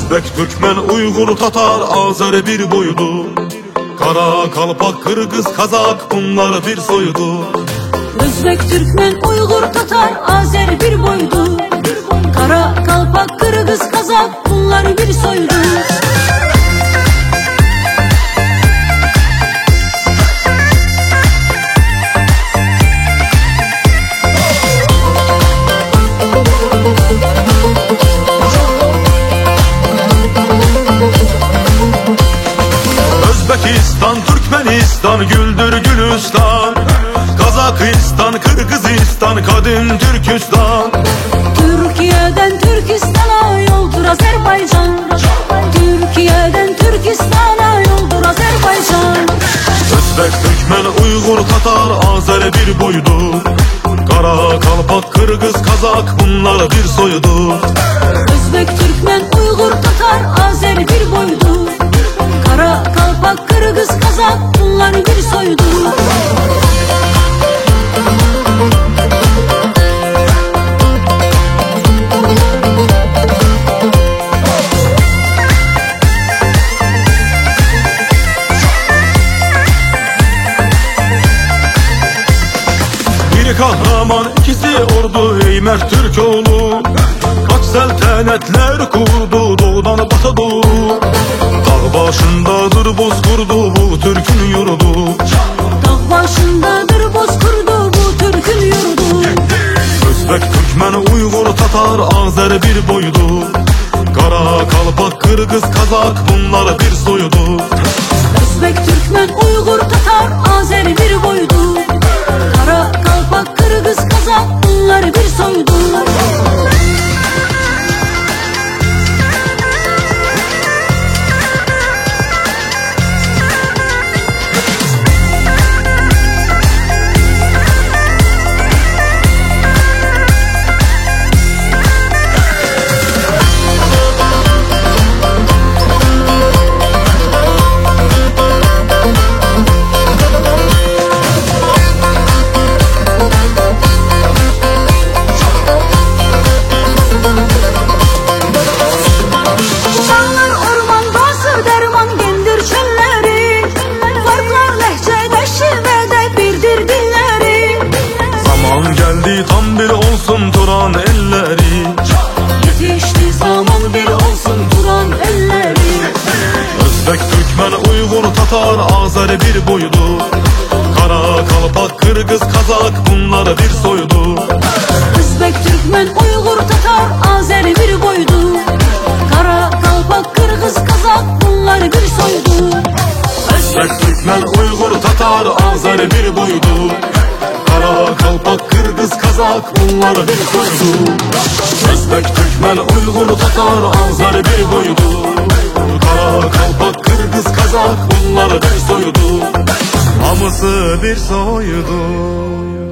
Özbek, Türkmen, Uygur, Tatar, Azeri bir boydu. Kara, Kalpak, Kırgız, Kazak bunlar bir soydu. Özbek, Türkmen, Uygur, Tatar, Azeri bir boydu. Kara, Kalpak, Kırgız, Kazak bunlar bir soydu. Özbekistan, Türkmenistan, güldür Gülistan. Kazakistan, Kırgızistan, kadim Türkistan. Türkiye'den Türkistan'a yoldur Azerbaycan. Türkiye'den Türkistan'a yoldur Azerbaycan. Özbek, Türkmen, Uygur, Tatar, Azeri bir boydu. Kara, Kalpak, Kırgız, Kazak bunlar bir soydu. Özbek, Türkmen, Uygur, Tatar, Azeri bir boydu. Kara, Kalpak, Kırgız, Kazak bunlar bir soydu. Biri kahraman, ikisi ordu, ey mert Türkoğlu. Kaç seltanetler kurdu, doğudan batı doğu. Dağ başındadır bozkurdu bu Türk'ün yurdu. Dağ başındadır bozkurdu bu Türk'ün yurdu. Özbek, Türkmen, Uygur, Tatar, Azeri bir boydu. Kara, Kalpak, Kırgız, Kazak bunlar bir soydu. Özbek, Türkmen, Uygur, Tatar, Azeri bir boydu. Kara, Kalpak, Kırgız, Kazak bunlar bir soydu. Tam bir olsun Turan elleri. Yetişti zaman bir olsun Turan elleri. Özbek, Türkmen, Uygur, Tatar, Azeri bir boydu. Kara, Kalpak, Kırgız, Kazak bunlar bir soydu. Özbek, Türkmen, Uygur, Tatar, Azeri bir boydu. Kara, Kalpak, Kırgız, Kazak bunlar bir soydu. Özbek, Türkmen, Uygur, Tatar, Azeri bir boydu. Kara, Kalpak, Kırgız, Kazak bunlar bir soydu. Özbek, Türkmen, Uygur, Tatar, Azeri bir boydu. Kara, Kalpak, Kırgız, Kazak bunlar bir soydu. Hamısı bir soydu.